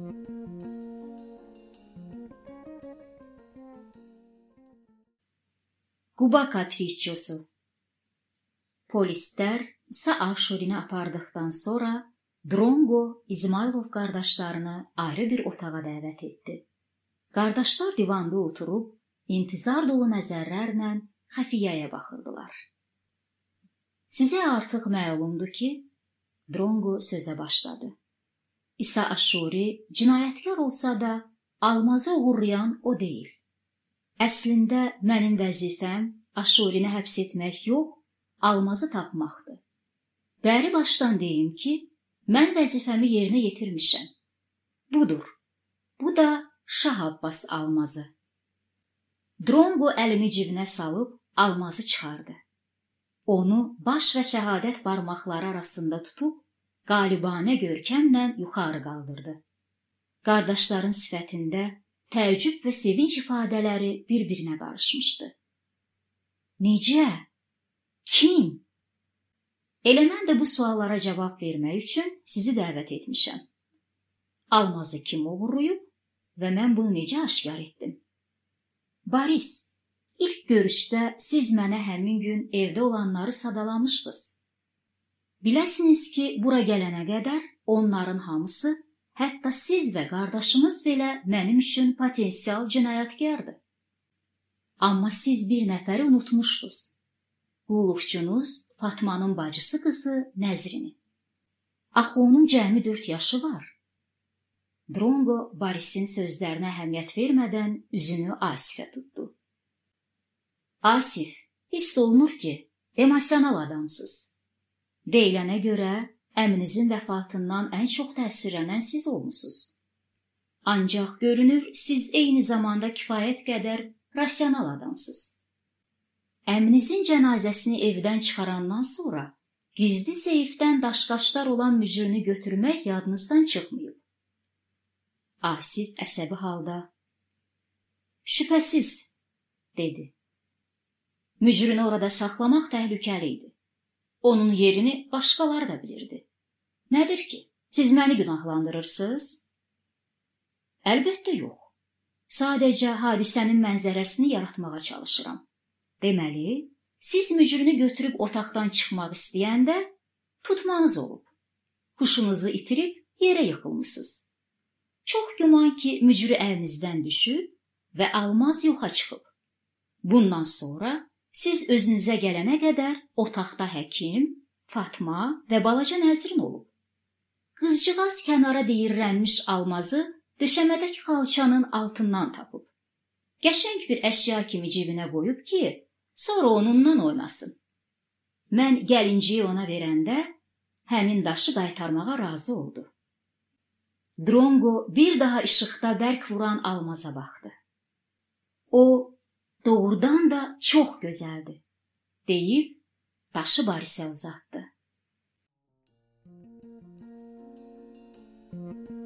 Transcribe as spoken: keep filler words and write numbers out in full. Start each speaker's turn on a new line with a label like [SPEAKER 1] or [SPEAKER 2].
[SPEAKER 1] Quba Kapriçosu. Polislər İsa Aşurini apardıqdan sonra Drongo İzmailov qardaşlarını ayrı bir otağa dəvət etdi. Qardaşlar divanda oturub, intizar dolu nəzərlərlə xəfiyyəyə baxırdılar. Sizə artıq məlumdur ki, Drongo sözə başladı. İsa Aşuri cinayətkar olsa da, almazı uğurlayan o deyil. Əslində mənim vəzifəm Aşurini həbs etmək yox, almazı tapmaqdır. Bəri başdan deyim ki, mən vəzifəmi yerinə yetirmişəm. Budur, bu da Şah Abbas almazı. Drongo əlini cibinə salıb almazı çıxardı. Onu baş və şəhadət barmaqları arasında tutub, qalibanə görkəmlə yuxarı qaldırdı. Qardaşların sifətində təəccüb və sevinç ifadələri bir-birinə qarışmışdı. Necə? Kim? Elə mən də bu suallara cavab vermək üçün sizi dəvət etmişəm. Almazı kim oğurlayıb və mən bunu necə aşkar etdim? Boris, ilk görüşdə siz mənə həmin gün evdə olanları sadalamışdınız. Biləsiniz ki, bura gələnə qədər onların hamısı, hətta siz və qardaşınız belə mənim üçün potensial cinayətkardır. Amma siz bir nəfəri unutmuşdunuz. Qulluqçunuz Fatmanın bacısı qızı Nəzrini. Axı onun cəmi dörd yaşı var. Drongo Borisin sözlərinə əhəmiyyət vermədən üzünü Asifə tutdu. Asif, hiss olunur ki, emosional adamsınız. Deyilənə görə əminizin vəfatından ən çox təsirlənən siz olmusunuz. Ancaq görünür, siz eyni zamanda kifayət qədər rasional adamsınız. Əminizin cənazəsini evdən çıxarandan sonra gizli seyfdən daşqaşlar olan mücrünü götürmək yadınızdan çıxmayıb. Asif əsəbi halda, şübhəsiz, dedi. Mücrünü orada saxlamaq təhlükəli idi. Onun yerini başqaları da bilirdi. Nədir ki, siz məni günahlandırırsınız? Əlbəttə yox. Sadəcə hadisənin mənzərəsini yaratmağa çalışıram. Deməli, siz mücrünü götürüb otaqdan çıxmaq istəyəndə tutmanız olub. Huşunuzu itirib yerə yıxılmısınız. Çox güman ki, mücrü əlinizdən düşüb və almaz yoxa çıxıb. Bundan sonra siz özünüzə gələnə qədər otaqda həkim, Fatma və balaca Nəzrin olub. Qızcığaz kənara deyirlənmiş almazı döşəmədəki xalçanın altından tapıb. Qəşəng bir əşya kimi cibinə qoyub ki, sonra onunla oynasın. Mən gəlinciyi ona verəndə həmin daşı qaytarmağa razı oldu. Drongo bir daha işıqda bərk vuran almaza baxdı. O, doğrudan da çox gözəldir, deyib daşı Borisə uzatdı.